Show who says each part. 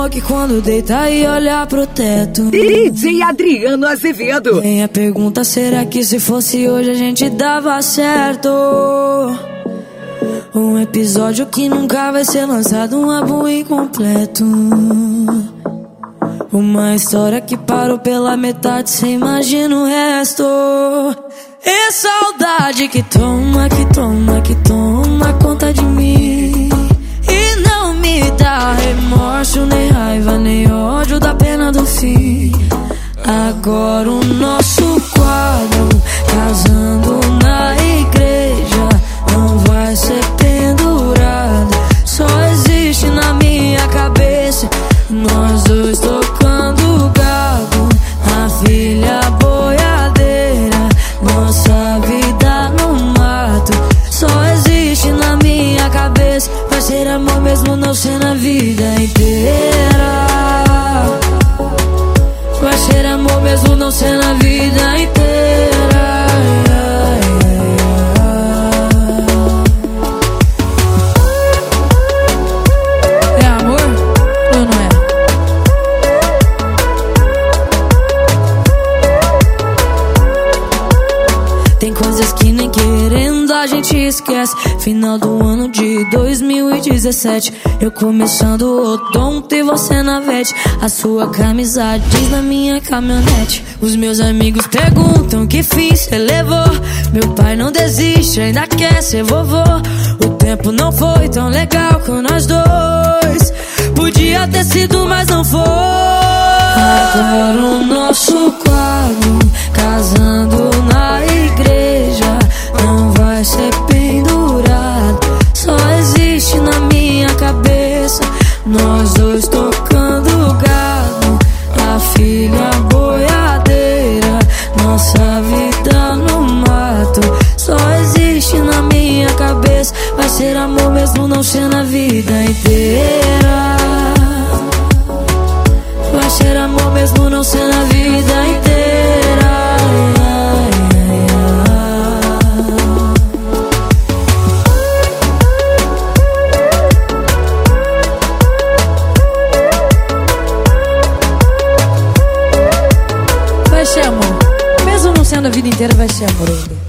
Speaker 1: que quando deita e olha pro teto.
Speaker 2: DJ Adriano Azevedo.
Speaker 1: Vem a pergunta, será que se fosse hoje a gente dava certo? Um episódio que nunca vai ser lançado, um álbum incompleto. Uma história que parou pela metade, cê imagina o resto. É saudade que toma, que toma, que toma conta de mim. E não me dá remorso, nem raiva, nem ódio da pena do fim. Agora o nosso quadro, casando na igreja, não vai ser pendurado. Só existe na minha cabeça, nós dois tocando gado, a filha boiadeira, nossa vida no mato. Só existe na minha cabeça, vai ser amor mesmo não ser na vida inteira. Vai ser amor mesmo não ser na vida inteira. É amor ou não é? Tem coisas que nem querendo a gente esquece. Final do ano de 2017, eu começando o odonto e você na vete. A sua camisa diz na minha caminhonete. Os meus amigos perguntam que fim cê levou. Meu pai não desiste, ainda quer ser vovô. O tempo não foi tão legal com nós dois. Podia ter sido, mas não foi. Agora o nosso quadro, casando na igreja, não vai ser pendurado. Só existe na minha cabeça, nós dois tocando gado, a filha boiadeira, nossa vida no mato. Só existe na minha cabeça, vai ser amor mesmo não ser na vida inteira. Vai ser amor mesmo não ser na vida inteira. Vai ser amor, mesmo não sendo a vida inteira, vai ser amor ainda.